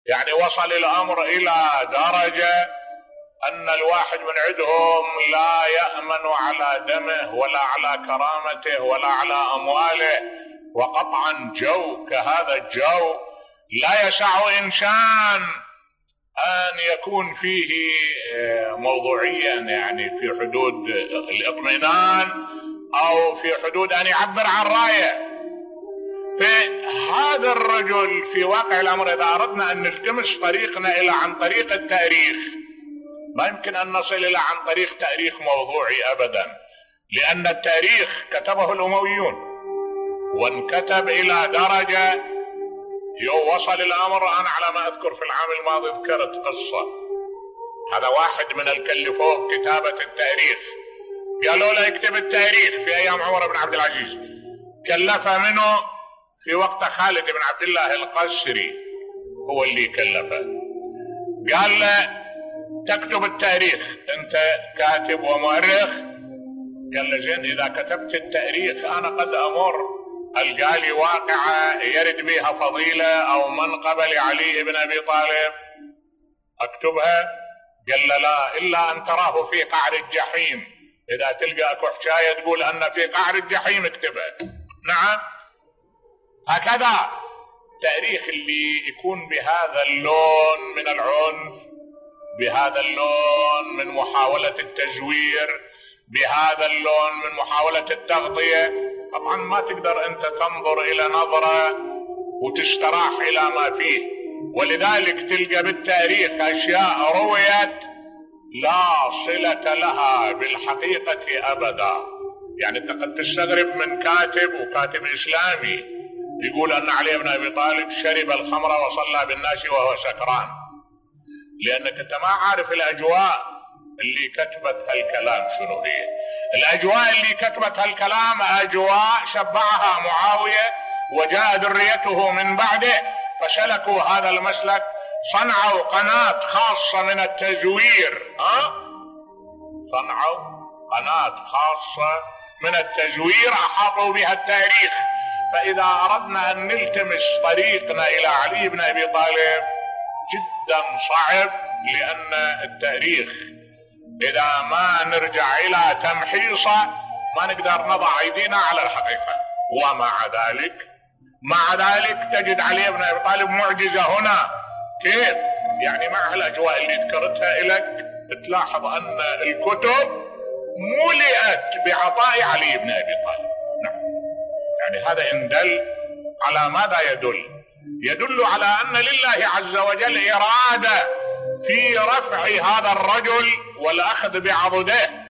يعني وصل الأمر إلى درجة أن الواحد من عندهم لا يأمن على دمه ولا على كرامته ولا على أمواله. وقطعا جو كهذا الجو لا يسع إنسان أن يكون فيه موضوعيا، يعني في حدود الإطمئنان أو في حدود أن يعبر عن رأيه. فهذا الرجل في واقع الأمر إذا أردنا أن نلتمس طريقنا إلى عن طريق التاريخ ما يمكن أن نصل إلى عن طريق تاريخ موضوعي أبدا، لأن التاريخ كتبه الأمويون وانكتب إلى درجة وصل الأمر. أنا على ما أذكر في العام الماضي ذكرت قصة، هذا واحد من الكلفوه كتابة التاريخ، قالوا له يكتب التاريخ في أيام عمر بن عبد العزيز، كلفه منه في وقت خالد بن عبد الله القسري هو اللي كلفه، قال له تكتب التاريخ، أنت كاتب ومؤرخ. قال له زين إذا كتبت التاريخ أنا قد أمر القالي واقعة يرد بها فضيلة أو منقبة لعلي بن أبي طالب أكتبها؟ قال له لا، إلا أن تراه في قعر الجحيم، إذا تلقى أكو حكاية تقول أن في قعر الجحيم اكتبها. نعم، هكذا تاريخ اللي يكون بهذا اللون من العنف، بهذا اللون من محاولة التزوير، بهذا اللون من محاولة التغطية، طبعا ما تقدر أنت تنظر إلى نظرة وتستراح إلى ما فيه. ولذلك تلقى بالتاريخ أشياء رويت لا صلة لها بالحقيقة أبدا. يعني أنت قد تستغرب من كاتب وكاتب إسلامي يقول أن علي بن أبي طالب شرب الخمر وصلى بالناس وهو سكران، لأنك أنت ما عارف الأجواء اللي كتبت هالكلام شنو هي. الأجواء اللي كتبت هالكلام أجواء شبعها معاوية وجاء ذريته من بعده فسلكوا هذا المسلك، صنعوا قناة خاصة من التزوير، صنعوا قناة خاصة من التزوير أحاطوا بها التاريخ. فإذا أردنا أن نلتمس طريقنا إلى علي بن أبي طالب جدا صعب، لأن التاريخ إذا ما نرجع إلى تمحيصه ما نقدر نضع أيدينا على الحقيقة. مع ذلك تجد علي بن أبي طالب معجزة هنا. كيف؟ يعني مع الأجواء اللي ذكرتها لك تلاحظ أن الكتب ملئت بعطاء علي بن أبي طالب. نعم، يعني هذا إن دل على ماذا يدل على أن لله عز وجل إرادة في رفع هذا الرجل والأخذ بعضده.